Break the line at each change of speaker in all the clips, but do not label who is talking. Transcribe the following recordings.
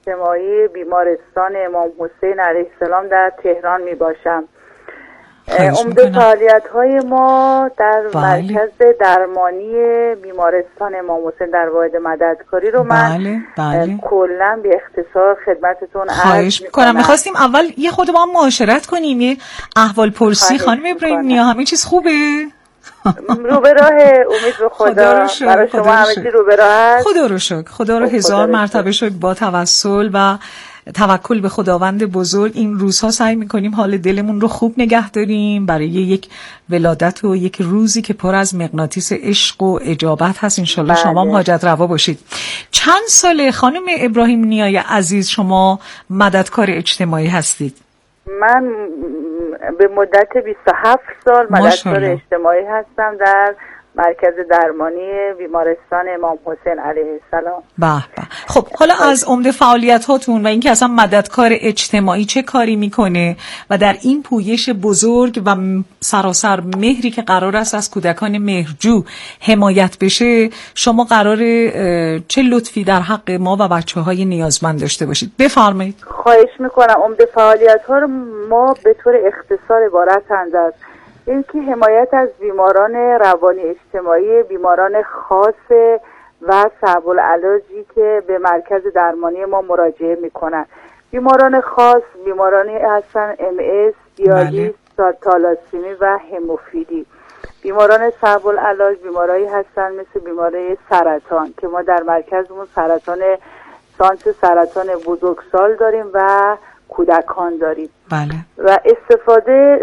اجتماعی بیمارستان امام حسین علیه السلام در تهران می باشم. عمده فعالیت‌های ما در مرکز درمانی بیمارستان امام حسین در واحد مددکاری رو من کلاً به اختصار خدمتتون
خواهش می‌کنم. می‌خواستیم اول یه خود با هم معاشرت کنیم، یه احوال پرسی. خانم ابراهیم نیا همه چیز خوبه؟
رو به راه، امید به خدا. برای شما همه چی رو به راه است.
خدا رو شکر، خدا رو هزار مرتبه شکر. با توسل و توکل به خداوند بزرگ این روزها سعی میکنیم حال دلمون رو خوب نگه داریم برای یک ولادت و یک روزی که پر از مغناطیس عشق و اجابت هست. انشالله شما هم حاجت روا باشید. چند ساله خانم ابراهیم نیای عزیز شما مددکار اجتماعی هستید؟
من به مدت 27 سال مددکار اجتماعی هستم در مرکز درمانی بیمارستان امام حسین علیه السلام.
به به. خب حالا از عمده فعالیت هاتون و اینکه اصلا مددکار اجتماعی چه کاری میکنه و در این پویش بزرگ و سراسر مهری که قرار است از کودکان مهرجو حمایت بشه، شما قرار چه لطفی در حق ما و بچه‌های نیازمند داشته باشید؟ بفرمایید.
خواهش میکنم. عمده فعالیت ها رو ما به طور اختصار عبارتند از اینکه حمایت از بیماران روانی اجتماعی، بیماران خاص و صعب العلاجی که به مرکز درمانی ما مراجعه میکنن. بیماران خاص بیمارانی هستن MS، دیالیز، تالاسیمی و هموفیلی. بیماران صعب العلاج بیمارایی هستن مثل بیماری سرطان که ما در مرکزمون سانس سرطان بزرگسال داریم و کودکان داریم.
بله.
و استفاده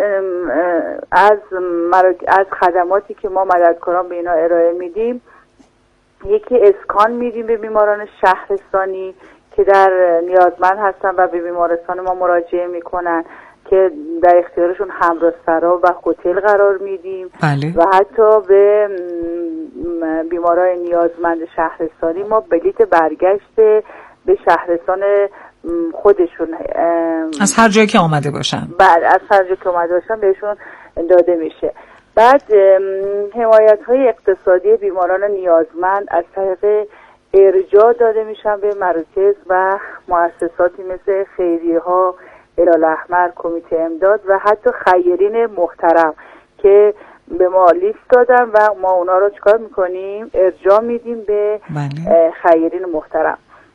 از خدماتی که ما مددکاران به اینا ارائه میدیم، یکی اسکان میدیم به بیماران شهرستانی که در نیازمند هستن و به بیمارستان ما مراجعه میکنن که در اختیارشون همراه‌سرا و هتل قرار میدیم.
بله.
و حتی به بیمارای نیازمند شهرستانی ما بلیت برگشت به شهرستان خودشون
از هر جایی که آمده باشن،
بعد از هر جایی که آمده باشن بهشون داده میشه. بعد حمایت‌های اقتصادی بیماران نیازمند از طریق ارجاع داده میشن به مراکز و مؤسساتی مثل خیریه‌ها، هلال‌احمر، کمیته امداد و حتی خیرین محترم که به ما لیست دادن و ما اونا رو چیکار میکنیم؟ ارجاع میدیم به خیرین محترم.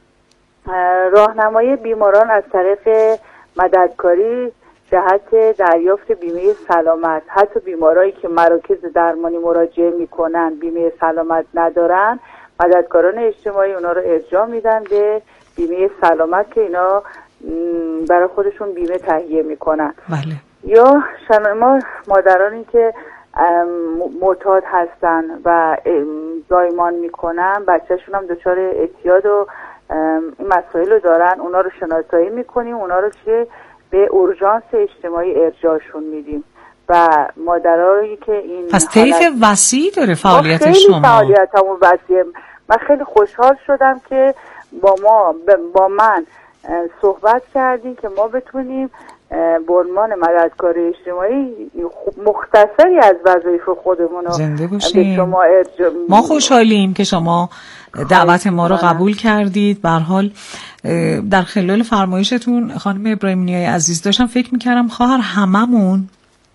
راهنمای بیماران از طریق مددکاری جهت دریافت بیمه سلامت. حتی بیمارایی که مراکز درمانی مراجعه میکنن بیمه سلامت ندارن، مددکاران اجتماعی اونا رو ارجاع میدن به بیمه سلامت که اینا برای خودشون بیمه تهیه میکنن.
بله.
یا ما مادرانی که معتاد هستن و زایمان میکنن، بچهشون هم دچار اعتیاد و این مسائل رو دارن، اونا رو شناسایی میکنیم، اونا رو به اورژانس اجتماعی ارجاعشون میدیم. و مادرایی که این
پس طیف وسیع داره فعالیت شما.
خیلی فعالیتمون وسیعه. من خیلی خوشحال شدم که با من صحبت کردیم که ما بتونیم به عنوان مددکار اجتماعی مختصری از وظایف خودمون رو به شما
ما خوشحالیم که شما دعوت ما رو قبول کردید. به هر حال در خلال فرمایشتون خانم ابراهیم نیای عزیز داشتم فکر میکردم خواهر هممون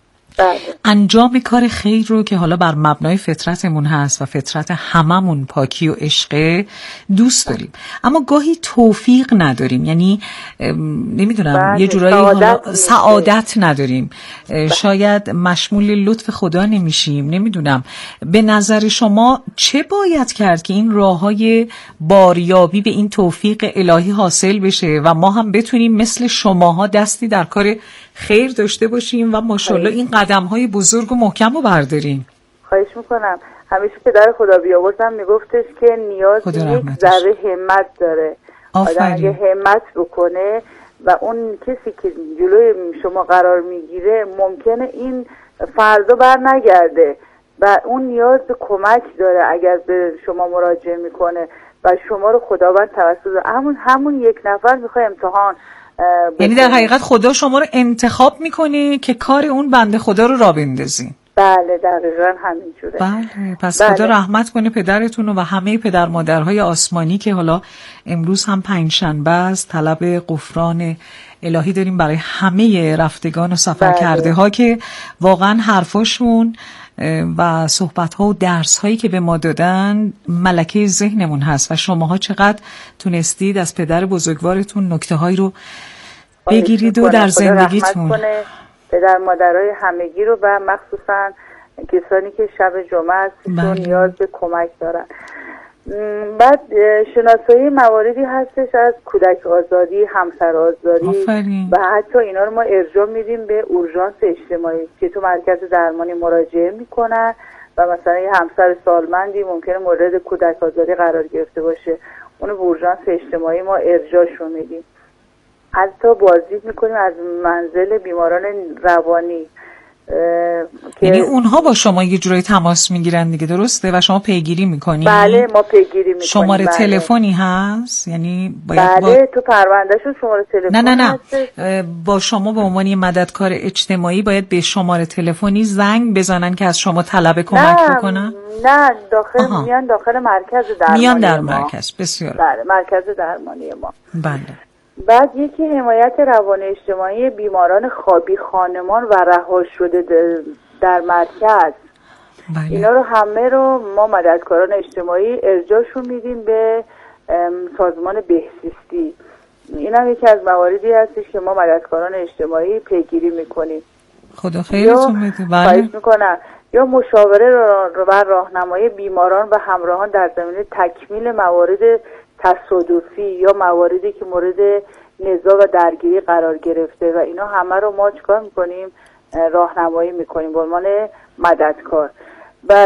انجام کار خیر رو که حالا بر مبنای فطرتمون هست و فطرت هممون پاکی و عشقه دوست داریم، اما گاهی توفیق نداریم، یعنی نمیدونم یه جورایی سعادت نداریم، شاید مشمول لطف خدا نمیشیم، نمیدونم. به نظر شما چه باید کرد که این راههای باریابی به این توفیق الهی حاصل بشه و ما هم بتونیم مثل شماها دستی در کار خیر داشته باشیم و ماشاءالله این قدم‌های بزرگ و محکم رو برداریم؟
خواهش میکنم. همیشه که در خدا بیاوردم میگفتش که نیاز یک ذره همت داره. آدم اگه همت بکنه و اون کسی که جلوی شما قرار میگیره ممکنه این فردا بر نگرده و اون نیاز به کمک داره اگر به شما مراجعه میکنه و شما رو خداوند توسط همون یک نفر میخواد امتحان.
یعنی در حقیقت خدا شما رو انتخاب میکنه که کار اون بنده خدا رو راه بندازین.
بله دقیقا همینجوره.
بله پس خدا رحمت کنه پدرتون و همه پدر مادرهای آسمانی که حالا امروز هم پنجشنبه است، طلب غفران الهی داریم برای همه رفتگان و سفر کرده ها که واقعا حرفاشون و صحبت ها و درس هایی که به ما دادن ملکه ذهنمون هست و شماها چقدر تونستید از پدر بزرگوارتون نکته هایی رو بگیرید و در زندگیتون.
پدر مادرای همگی رو و مخصوصا کسانی که شب جمعه هستشون نیاز به کمک دارن. بعد شناسایی مواردی هستش از کودک آزاری، همسر آزاری و حتی اینا رو ما ارجاع میدیم به اورژانس اجتماعی که تو مرکز درمانی مراجعه میکنن و مثلا یه همسر سالمندی ممکنه مورد کودک آزاری قرار گرفته باشه، اونو به اورژانس اجتماعی ما ارجاعشون میدیم. حتی بازدید میکنیم از منزل بیماران روانی.
یعنی اونها با شما یه جورایی تماس میگیرن دیگه، درسته؟ و شما پیگیری میکنید؟
بله ما پیگیری میکنیم.
شماره تلفنی هست؟ یعنی
باید تو پروندهشون شماره تلفن
نه با شما به عنوان مددکار اجتماعی باید به شماره تلفنی زنگ بزنن که از شما طلب کمک بکنن؟
نه میان داخل مرکز درمانی
میان در مرکز. بسیار
بله مرکز درمانی ما.
بله.
بعد یکی حمایت روان اجتماعی بیماران خوابی خانمان و رها شده در مرکز.
بله.
اینا رو همه رو ما مددکاران اجتماعی ارجاعشون میدیم به سازمان بهزیستی. این هم یکی از مواردی هستش که ما مددکاران اجتماعی پیگیری میکنیم.
خدا خیرتون بده.
بله. یا مشاوره و راهنمایی بیماران و همراهان در زمینه تکمیل موارد تصادفی یا مواردی که مورد نزاع و درگیری قرار گرفته و اینا همه رو ما چیکار میکنیم؟ راهنمایی میکنیم به عنوان مددکار. و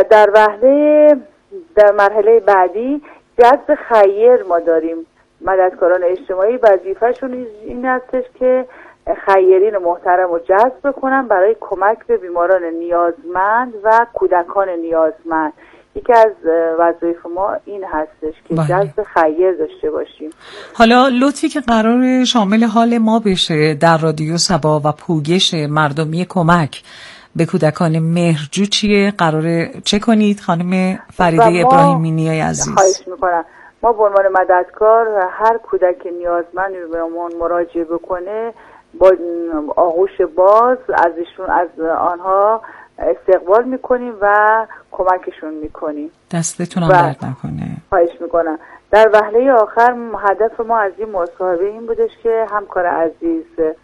در مرحله بعدی جذب خیر ما داریم. مددکاران اجتماعی وظیفه‌شون این هستش که خیرین محترم رو جذب کنن برای کمک به بیماران نیازمند و کودکان نیازمند. یکی از وظایف ما این هستش که جذب خیر داشته باشیم.
حالا لطفی که قرار شامل حال ما بشه در رادیو صبا و پوگش مردمی کمک به کودکان مهرجو چیه؟ قراره چه کنید خانم فریده ابراهیمی نیای عزیز؟
خواهش میکنم. ما به عنوان مددکار هر کودک نیازمند به ما مراجعه بکنه با آغوش باز از آنها استقبال میکنیم و کمکشون میکنیم.
دستتون هم درد نکنه.
خواهش میکنم. در وهله آخر هدف ما از این مصاحبه این بودش که همکار عزیز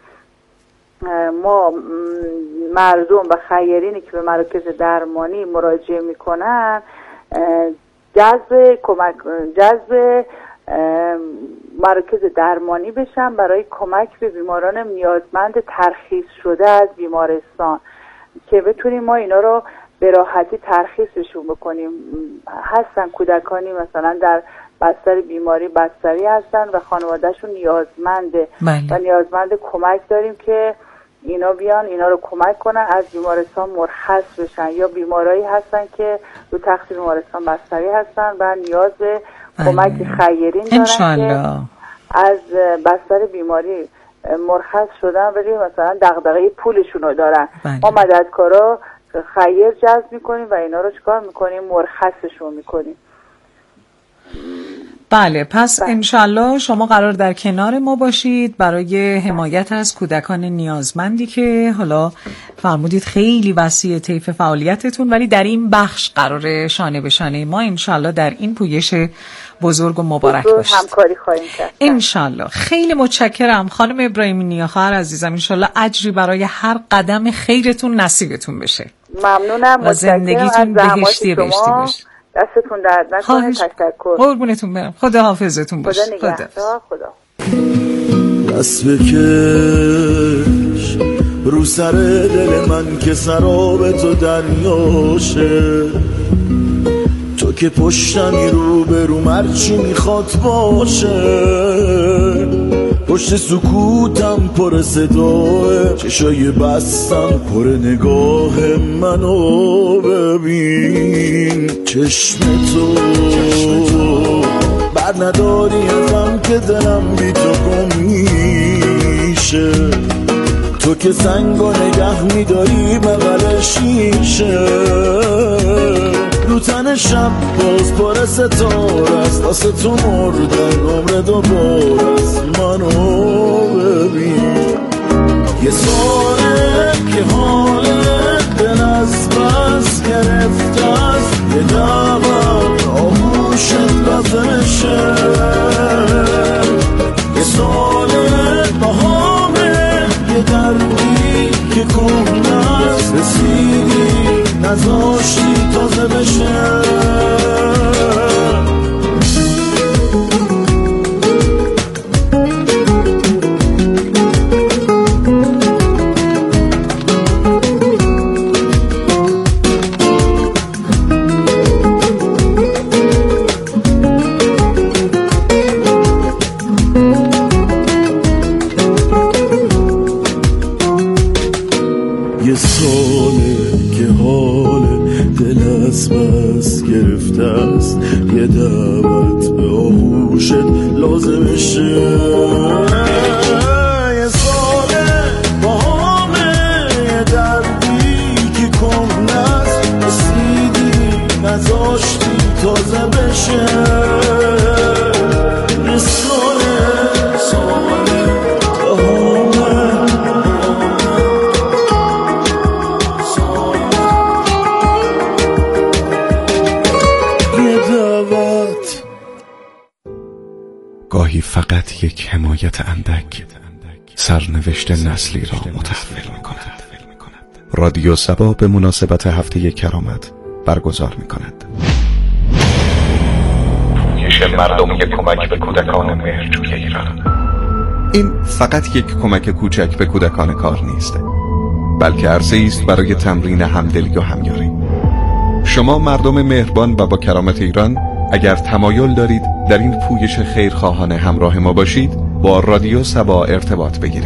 ما مردم و خیرینی که به مراکز درمانی مراجعه میکنن جذب مراکز درمانی بشن برای کمک به بیماران نیازمند ترخیص شده از بیمارستان که بتونیم ما اینا رو به راحتی ترخیصشون بکنیم. هستن کودکانی مثلا در بستر بیماری بستری هستن و خانوادهشون نیازمنده و نیازمند کمک داریم که اینا بیان اینا رو کمک کنن از بیمارستان مرخص بشن. یا بیمارایی هستن که رو تخت بیمارستان بستری هستن و نیاز به کمک خیرین دارن که از بستر بیماری مرخص شدن ولی مثلا دغدغه پولشون رو دارن. ما مددکارا خیر جذب میکنیم و اینا رو چیکار میکنیم؟ مرخصشون میکنیم.
بله پس انشالله شما قرار در کنار ما باشید برای حمایت از کودکان نیازمندی که حالا فرمودید خیلی وسیع طیف فعالیتتون، ولی در این بخش قرار شانه به شانه ما انشالله در این پویش بزرگ و مبارک باشید.
همکاری خواهیم کرد
انشالله. خیلی متشکرم خانم ابراهیمی نیا خواهر عزیزم. انشالله اجری برای هر قدم خیرتون نصیبتون بشه.
ممنونم.
و زندگیتون بهشتی باشه.
دستتون درد نکنه. تشکر.
قربونتون برم. خدا حافظتون باشه.
خدا.
دست بکش رو سر دل من که سراب تو دریاشه، تو که پشتمی رو به رو مرچی میخواد باشه، پشت سکوتم پر صداه، چشای بستم پر نگاه منو ببین، چشم تو بر نداری ازم که دلم بی تو گم میشه، تو تو که سنگو نگه میداری بغل شیشه، رو تن شب باز پر ستاره است، واسه تو مردن عمر دوباره است. منو ببین یه ساله که حالت دل از بس گرفته است، یه دعوت آغوشت لازمشه، یه ساله بهامه، یه دردی که کهنه است، رسیدی نذاشتی تازه بشه. یه ساله که حال دل از بس گرفته است، یه دعوت به آغوشت لازمشه، یه ساله با همه یه دردی که کهنه است، رسیدی نذاشتی تازه بشه. یه ساله
گاهی فقط یک حمایت اندک سرنوشت نسلی را متحول می کند. رادیو سبا به مناسبت هفته کرامت برگزار می کند پویش مردمی کمک به کودکان مهرجوی ایران. این فقط یک کمک کوچک به کودکان کار نیست، بلکه عرصه‌ای است برای تمرین همدلی و همیاری. شما مردم مهربان و با کرامت ایران اگر تمایل دارید در این پویش خیرخواهانه همراه ما باشید، با رادیو سبا ارتباط بگیرید.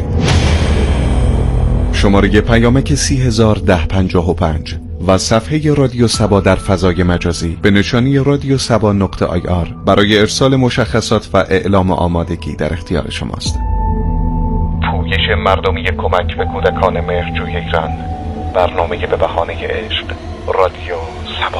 شماره پیامک 301055 و صفحه رادیو سبا در فضای مجازی به نشانی radiosaba.ir برای ارسال مشخصات و اعلام آمادگی در اختیار شماست. پویش مردمی کمک به کودکان مهرجوی ایران، برنامه به بهانه عشق، رادیو سبا.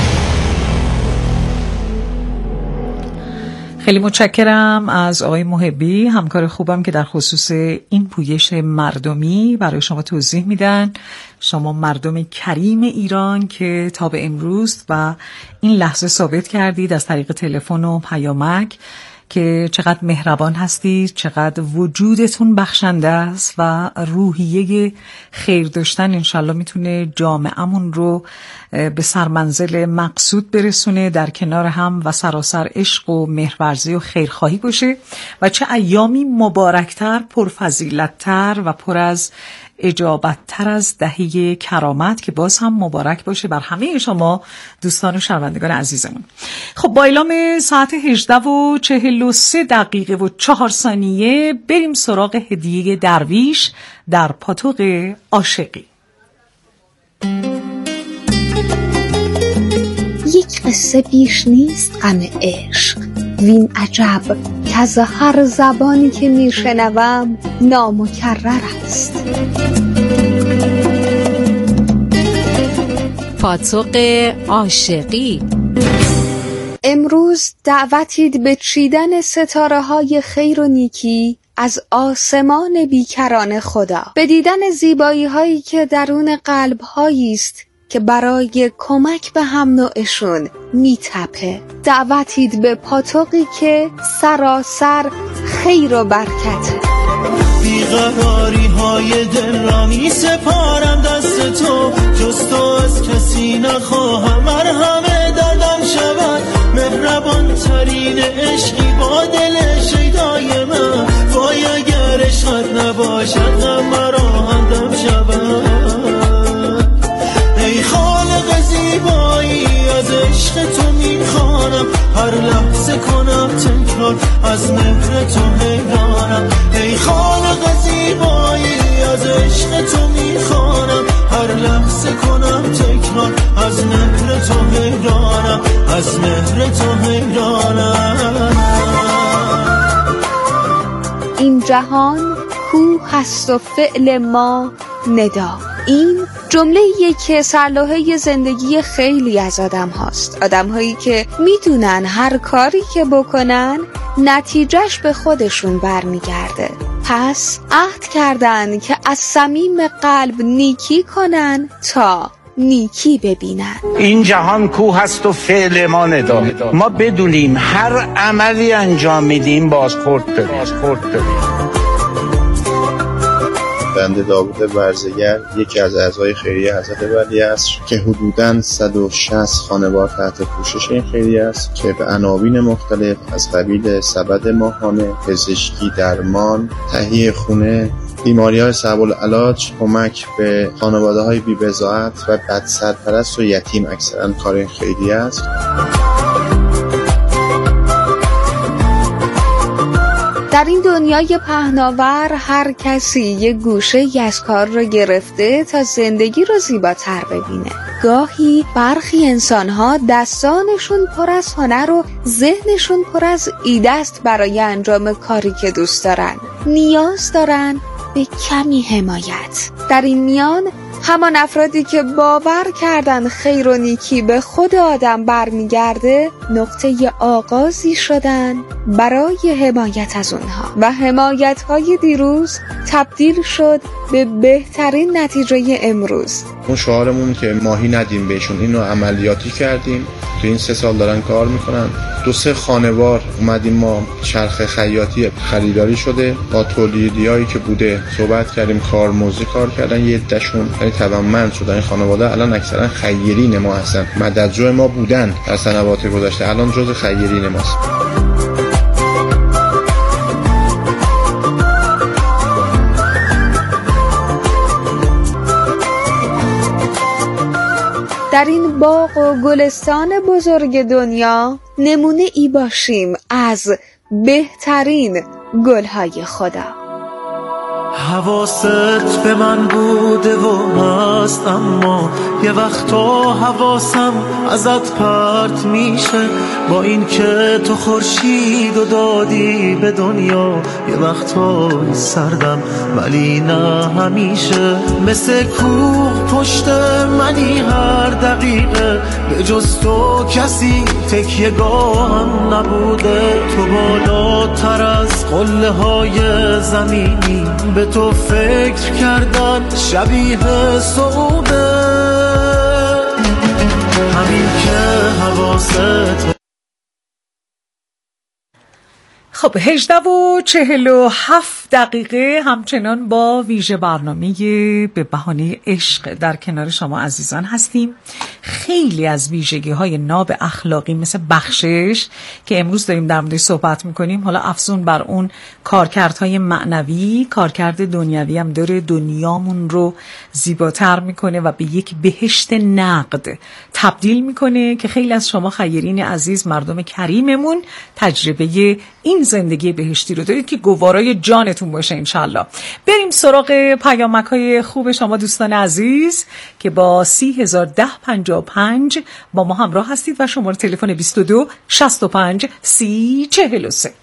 خیلی متشکرم از آقای محبی، همکار خوبم که در خصوص این پویش مردمی برای شما توضیح میدن. شما مردم کریم ایران که تا به امروز و این لحظه ثابت کردید از طریق تلفن و پیامک که چقدر مهربان هستید، چقدر وجودتون بخشنده است و روحیه خیر داشتن انشالله میتونه جامعه‌مون رو به سرمنزل مقصود برسونه، در کنار هم و سراسر عشق و مهرورزی و خیرخواهی باشه و چه ایامی مبارکتر، پرفضیلتتر و پر از اجابتتر از دهه کرامت که باز هم مبارک باشه بر همه شما دوستان و شنوندگان عزیزمون. خب با اعلام ساعت 18:43 بریم سراغ هدیه درویش در پاتوق عاشقی.
یک قصه بیش نیست غم عشق، وین عجب که از هر زبانی که میشنوم نامکرر است.
پاتوق عاشقی.
امروز دعوتید به چیدن ستاره های خیر و نیکی از آسمان بیکران خدا، به دیدن زیبایی هایی که درون قلب هایی است که برای کمک به هم نوعشون میتپه. دعوتید به پاتوقی که سراسر خیر و برکته.
بیقراری های دل را می سپارم دست تو، جز تو از کسی نخواهم هر همه دردم شود. مهربان ترین عشقی با دل شیدای من، وای اگر عشقت نباشد غم مرا همدم شود. ای خالق زیبایی از عشق تو میخوانم، هر لحظه کنم تکرار از مهر تو حیرانم. ای خالق زیبایی از عشق تو میخوانم، هر لحظه کنم تکرار از مهر تو حیرانم، از مهر تو حیرانم.
این جهان کوه است و فعل ما ندا. این جمله‌ایه که سرلوحه زندگی خیلی از آدم هاست. آدم هایی که میدونن هر کاری که بکنن نتیجهش به خودشون برمیگرده. پس عهد کردن که از صمیم قلب نیکی کنن تا نیکی ببینن.
این جهان کوه است و فعل ما ندا. ما بدونیم هر عملی انجام میدیم بازخورد داریم.
بنده داوود برزگر یکی از اعضای خیریه حضرت ولیعصر که حدوداً 160 خانوار تحت پوشش این خیریه است که به عناوین مختلف از قبیل سبد ماهانه، پزشکی، درمان، تهیه خونه، بیماری‌های صعب العلاج، کمک به خانواده‌های بی‌بضاعت و بدسرپرست و یتیم اکثراً کار این خیریه است.
در این دنیای پهناور هر کسی یک گوشه از کار رو گرفته تا زندگی رو زیباتر ببینه. گاهی برخی انسان‌ها دستانشون پر از هنر و ذهنشون پر از ایده است برای انجام کاری که دوست دارن. نیاز دارن به کمی حمایت. در این میان همان افرادی که باور کردن خیر و نیکی به خود آدم برمیگرده نقطه آغازی شدن برای حمایت از اونها و حمایت‌های دیروز تبدیل شد به بهترین نتیجه امروز.
اون شعارمون که ماهی ندیم بهشون، اینو عملیاتی کردیم. تو این 3 سال دارن کار میکنن. 2-3 خانوار اومدیم، ما چرخ خیاطی خریداری شده، با تولیدیایی که بوده صحبت کردیم، کارمزدی کار کردن، یه عده‌شون یعنی توانمند شدن. این خانواده الان اکثرا خیرین ما هستن، مددجو ما بودن در سنوات گذشته، الان جزء خیرین ماست.
در این باغ و گلستان بزرگ دنیا نمونه ای باشیم از بهترین گلهای خدا.
حواست به من بوده و هست، اما یه وقتا حواسم ازت پرت میشه. با این که تو خورشید و دادی به دنیا، یه وقتا سردم ولی نه همیشه. مثل کوه پشت منی هر دقیقه، به جز تو کسی تکیه گاهم نبوده. تو بالاتر از قله های زمینی، به تو فکر کردن شبیه صعوده. همین که حواست.
خب 18:47 همچنان با ویژه برنامه به بهانه عشق در کنار شما عزیزان هستیم. خیلی از ویژگی‌های ناب اخلاقی مثل بخشش که امروز داریم در موردش صحبت می‌کنیم، حالا افزون بر اون کارکردهای معنوی، کارکرد دنیوی هم داره، دنیامون رو زیباتر می‌کنه و به یک بهشت نقد تبدیل می‌کنه که خیلی از شما خیرین عزیز، مردم کریممون، تجربه این زندگی بهشتی رو دارید که گوارای جانتون باشه انشالله. بریم سراغ پیامک‌های خوب شما دوستان عزیز که با 301055 با ما همراه هستید و شماره تلفن 22 65 30 43.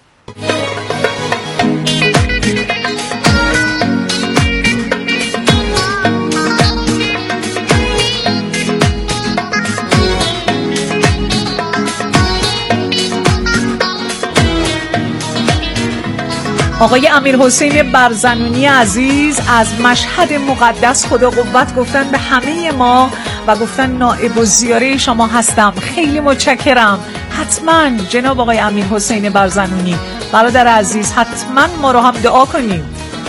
آقای امیرحسین برزنونی عزیز از مشهد مقدس خدا قوت گفتن به همه ما و گفتن نائب الزیاره شما هستم. خیلی متشکرم. حتما جناب آقای امیرحسین برزنونی برادر عزیز، حتما ما رو هم دعا کنیم.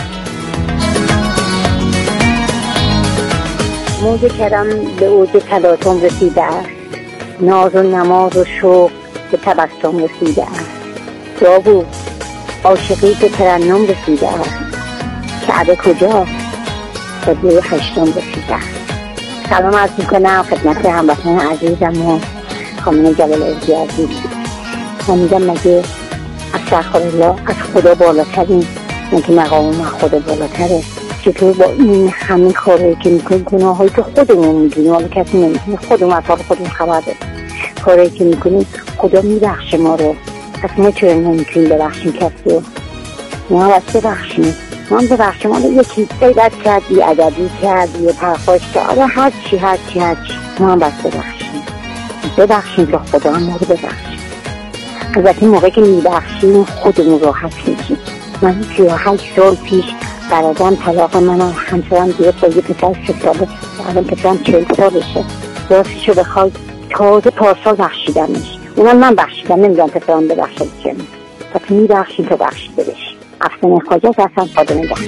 موج کرم به اوج تلاطم رسیده است، ناز و نماز و شوق به تبسم رسیده است. داوود عاشقی به ترنم رسیده است، کعبه کجا؟ قبله 8 رسیده است. سلام عرض میکنم خدمت هموطنان عزیزم و خانم جلال عزیز عزیز. من میگم مگه استغفرالله از خدا بالاترین؟ مگه مقام خدا بالاتره؟ چطور با این همه کاری که میکنیم، گناهایی که خودمون میدونیم، حالا کسی نمیدونه، خودمون از حال خودمون خبر داریم، کاری که میکنیم خدا میبخشه ما رو. پس ما چرا نمیتونیم ببخشیم کسی رو؟ ما باید ببخشیم. من ببخشیم حالا یکی غیبت کرد، بی‌ادبی کرد، یه پرخاش کرد، حالا هرچی ما هم بس ببخشیم که خدا هم ما رو ببخشیم. البته این موقع که میبخشیم خودمون راحت میشیم. من 38 سال پیش برادرم طلاق من، همسرم دیگه با یه پسر 3 ساله، الان پسرم 40 سالشه. راستشو بخوای تازه پارسال بخشیدمش، اونم من بخشیدم، نمیدونم پسرم ببخشید چه پس میبخشیم تا بخشیده بشیم. افسانه خواجه اصلا خدا نگهدار.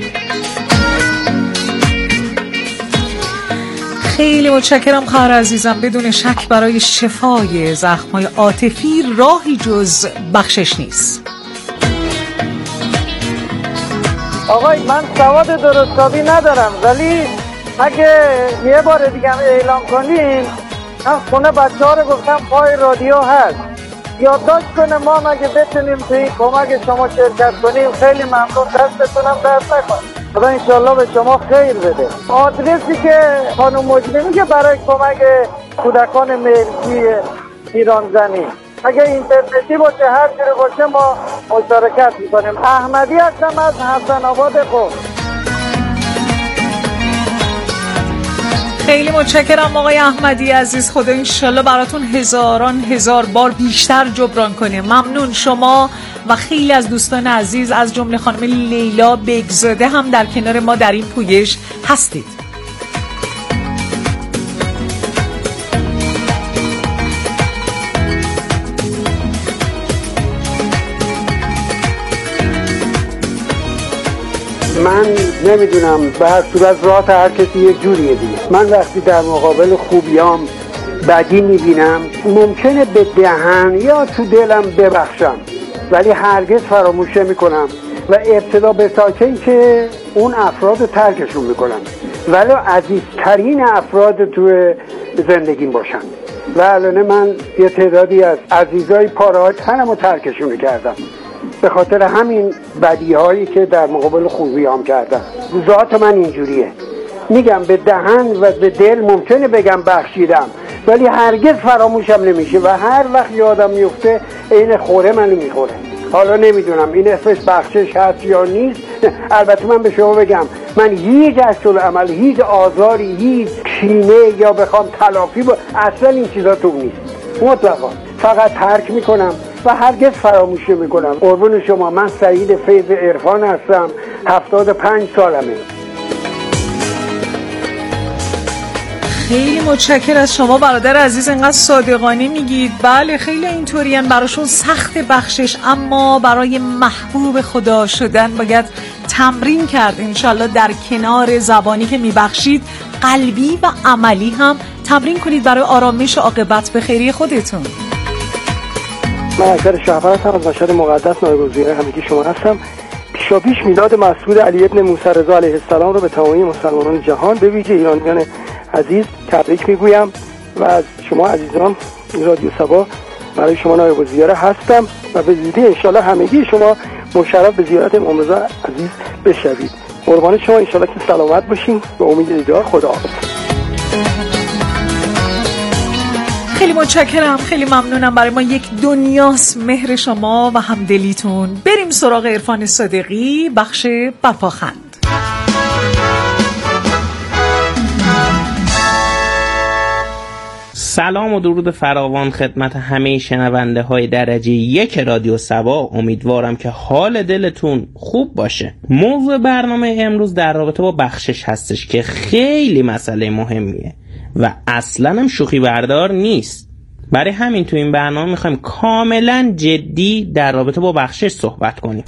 خیلی متشکرم خواهر عزیزم. بدون شک برای شفای زخم‌های عاطفی راهی جز بخشش نیست.
آقای من سواد درستابی ندارم، ولی اگه یه بار دیگه اعلام کنیم، من خونه بچه‌ها رو گفتم پای رادیو هست، یادداشت کنه ما اگه بتونیم توی کمک شما شرکت کنیم خیلی ممنون. دستتونم درد نکنه، خدا انشالله به شما خیر بده. آدرسی که خانم مجدی میگه برای کمک کودکان ملکی ایران زمین، اگه اینترنتی باشه هر جوری باشه ما مشارکت میکنیم. احمدی هستم از حسن آباد قم.
خیلی متشکرم آقای احمدی عزیز. خدا انشالله براتون هزار بار بیشتر جبران کنه. ممنون. شما و خیلی از دوستان عزیز از جمله خانم لیلا بگزاده هم در کنار ما در این پویش هستید.
من نمیدونم، به هر صورت راه هر کسی یه جوریه دیگه. من وقتی در مقابل خوبیام بدی میبینم ممکنه به دهن یا تو دلم ببخشم، ولی هرگز فراموش میکنم و ابتدا به ساکن که اون افراد رو ترکشون میکنم، ولی عزیزترین افراد تو زندگیم باشن. و الان من یه تعدادی از عزیزای پاره تنم رو ترکشون کردم به خاطر همین بدی هایی که در مقابل خوبیام کردم. ذات من اینجوریه، میگم به دهن و به دل ممکنه بگم بخشیدم، ولی هرگز فراموشم نمیشه و هر وقت یادم میفته این خوره منو میخوره. حالا نمیدونم این اسمش بخشش هست یا نیست. البته من به شما بگم من هیچ عکس‌العمل، هیچ آزاری، هیچ کینه یا بخوام تلافی اصلا این چیزا تو نیست. مطلقا فقط ترک میکنم و هرگز فراموش نمیکنم. قربون شما، من سعید فیض عرفان هستم، 75 سالمه.
خیلی متشکر از شما برادر عزیز، اینقدر صادقانه میگید. بله خیلی اینطورین، براشون سخت بخشش، اما برای محبوب خدا شدن باید تمرین کرد. انشالله در کنار زبانی که میبخشید قلبی و عملی هم تمرین کنید برای آرامش و عاقبت به خیری خودتون.
من اکبر شهبر هستم از مشهد مقدس، نایب الوزیر همگی شما هستم. پیشاپیش میلاد مسعود علی ابن موسی رضا علیه السلام رو به تمامی مسلمانان جهان به ویژه ایرانیان عزیز تبریک میگویم و از شما عزیزان رادیو سبا برای شما نایب الوزیر هستم و به زودی انشالله همگی شما مشرف به زیارت امام رضا عزیز بشوید. قربان شما، انشالله که سلامت باشین. به امید دیدار، خداحافظ.
خیلی متشکرم، خیلی ممنونم. برای ما یک دنیاست مهر شما و همدلیتون. بریم سراغ عرفان صادقی، بخش برپاخند.
سلام و درود فراوان خدمت همه شنونده های درجه 1 رادیو سبا. امیدوارم که حال دلتون خوب باشه. موضوع برنامه امروز در رابطه با بخشش هستش که خیلی مسئله مهمیه و اصلا هم شوخی بردار نیست. برای همین تو این برنامه میخوایم کاملا جدی در رابطه با بخشش صحبت کنیم.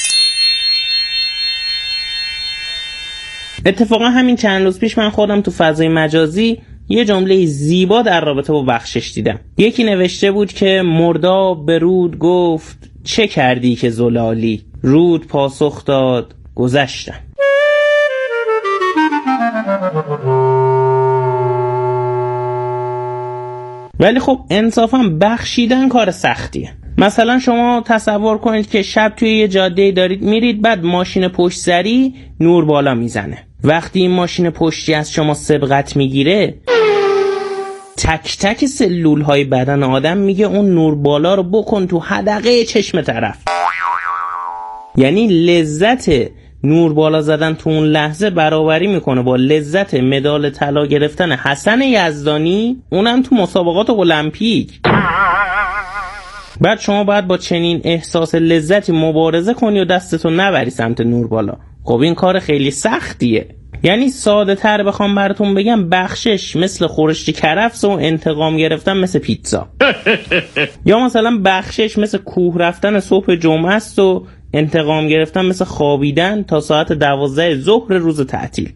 اتفاقا همین چند روز پیش من خودم تو فضای مجازی یه جمله زیبا در رابطه با بخشش دیدم. یکی نوشته بود که مرداب به رود گفت چه کردی که زلالی؟ رود پاسخ داد گذشتم. ولی خب انصافا بخشیدن کار سختیه. مثلا شما تصور کنید که شب توی یه جاده‌ای دارید میرید، بعد ماشین پشت‌سری نور بالا میزنه. وقتی این ماشین پشتی از شما سبقت میگیره، تک تک سلول های بدن آدم میگه اون نور بالا رو بکن تو حدقه چشم طرف. یعنی لذت نور بالا زدن تو اون لحظه برابری میکنه با لذت مدال طلا گرفتن حسن یزدانی، اونم تو مسابقات المپیک. بعد شما باید با چنین احساس لذتی مبارزه کنی و دستتو نبری سمت نور بالا. خب این کار خیلی سختیه. یعنی ساده تر بخوام براتون بگم، بخشش مثل خورشت کرفس و انتقام گرفتن مثل پیتزا. یا مثلا بخشش مثل کوه رفتن صبح جمعه است و انتقام گرفتن مثل خوابیدن تا ساعت 12 ظهر روز تعطیل.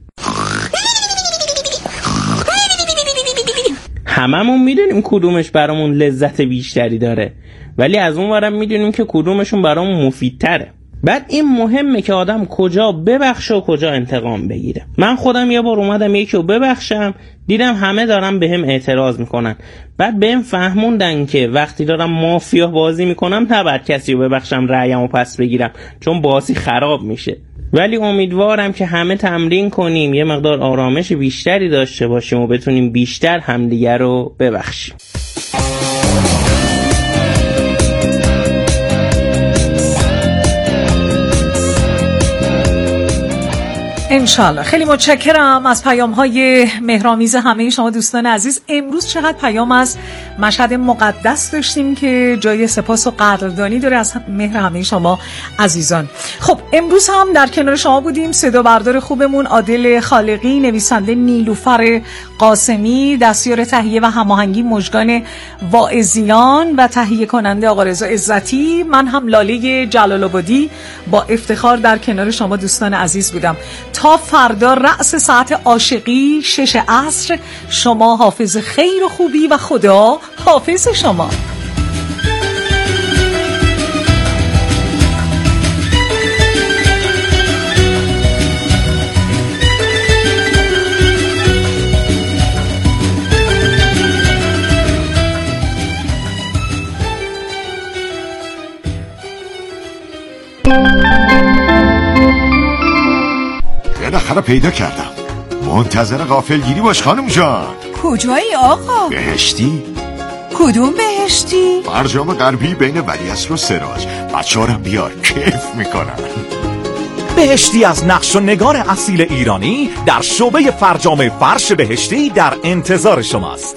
هممون میدونیم کدومش برامون لذت بیشتری داره، ولی از اون ورم میدونیم که کدومشون برامون مفیدتره. بعد این مهمه که آدم کجا ببخشه و کجا انتقام بگیره. من خودم یه بار اومدم یکی رو ببخشم، دیدم همه دارن بهم اعتراض میکنن. بعد بهم فهموندن که وقتی دارم مافیا بازی میکنم نباید کسی رو ببخشم رأیمو پس بگیرم، چون بازی خراب میشه. ولی امیدوارم که همه تمرین کنیم، یه مقدار آرامش بیشتری داشته باشیم و بتونیم بیشتر همدیگه رو ببخشیم.
انشالله. خیلی متشکرم از پیام‌های مهرآمیز همه شما دوستان عزیز. امروز چقدر پیام از مشهد مقدس داشتیم که جای سپاس و قدردانی داره از مهر همه شما عزیزان. خب امروز هم در کنار شما بودیم صدا بردار خوبمون عادل خالقی، نویسنده نیلوفر قاسمی، دستیار تهیه و هماهنگی مژگان واعظیان و تهیه کننده آقا رضا عزتی. من هم لاله جلال‌آبادی با افتخار در کنار شما دوستان عزیز بودم. تا فردا رأس ساعت عاشقی 6 عصر. شما حافظ خیر و خوبی و خدا حافظ شما.
بالاخره پیدا کردم. منتظر غافلگیری باش خانم جان.
کجایی آقا؟
بهشتی.
کدوم بهشتی؟
فرجام غربی بین ولیعصر و سراج. بچه‌هارم بیار کیف میکنن.
بهشتی از نقش و نگار اصیل ایرانی در شعبه فرجام فرش بهشتی در انتظار شماست.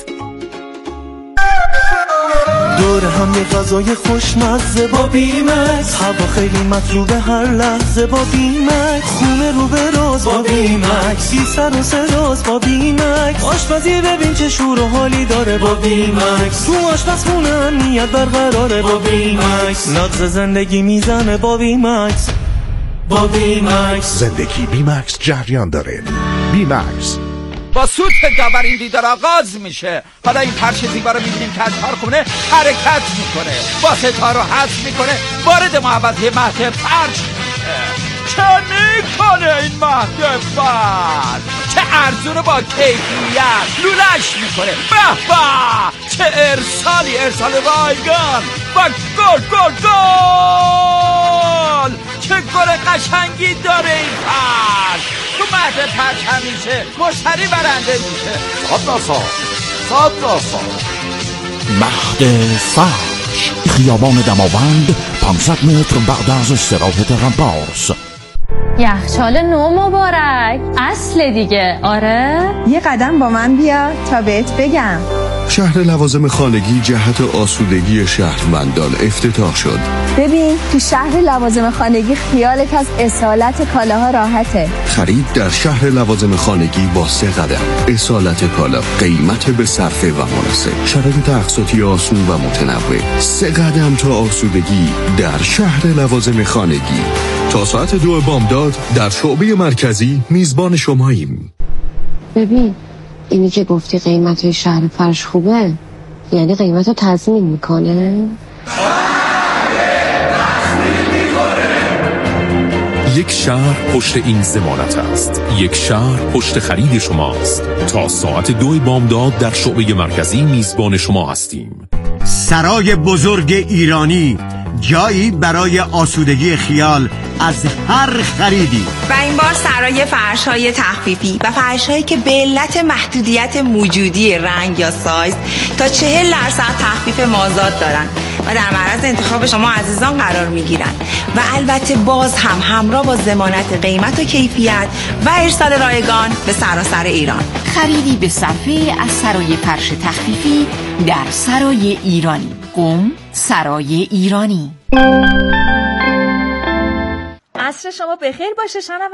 دور هم یه غذای خوشمزه با بیمکس، هوا خیلی مطلوبه هر لحظه با بیمکس، خونه رو به راز با بیمکس، بی سر و سراز با بیمکس، آشپزی ببین چه شور و حالی داره با بیمکس، تو آشپزخونه امنیت برقراره با بیمکس، نغز زندگی میزنه با بیمکس. با بیمکس
زندگی بیمکس جریان داره. بیمکس
با سوت جاورین دیدار آغاز میشه. حالا این فرش زیبا رو میبینیم که از کارخونه حرکت میکنه، با ستاره حذف میکنه، وارد محوطه مهد فرش میشه. چه میکنه این مهد فرش؟ چه ارزونه با کیفیت لولش میکنه. به به چه ارسالی، ارسال رایگان و گل گل گل. چه گل قشنگی داره این فرش. تو مهد فرش همیشه مشتری برنده میشه. صاد ناسا
مهد فرش، خیابان دماوند، 500 متر بعد از استراحت رمپارس.
یخچال نو مبارک، اصل دیگه. آره
یه قدم با من بیا تا بهت بگم.
شهر لوازم خانگی جهت آسودگی شهروندان افتتاح شد.
ببین تو شهر لوازم خانگی خیالت از اصالت کالاها راحته.
خرید در شهر لوازم خانگی با 3 قدم. اصالت کالا، قیمت به صرفه و مناسب، شرایط اقساطی آسون و متنوع. 3 قدم تا آسودگی در شهر لوازم خانگی. تا ساعت 2 بامداد در شعبه مرکزی میزبان شماییم.
ببین اینی که گفتی قیمت شهر فرش خوبه، یعنی قیمت رو تضمین میکنه؟
یک شهر پشت این ضمانت است. یک شهر پشت خرید شماست. تا ساعت 2 بامداد در شعبه مرکزی میزبان شما هستیم.
سرای بزرگ ایرانی، جایی برای آسودگی خیال از هر خریدی.
و این بار سرای فرش‌های تخفیفی و فرش‌هایی که به علت محدودیت موجودی رنگ یا سایز تا 40% تخفیف مازاد دارن. و در معرض انتخاب شما عزیزان قرار میگیرن و البته باز هم همراه با ضمانت قیمت و کیفیت و ارسال رایگان به سراسر ایران.
خریدی به صرفه از سرای فرش تخفیفی در سرای ایرانی. قم سرای ایرانی.
عصر شما بخیر باشه شنوندگان.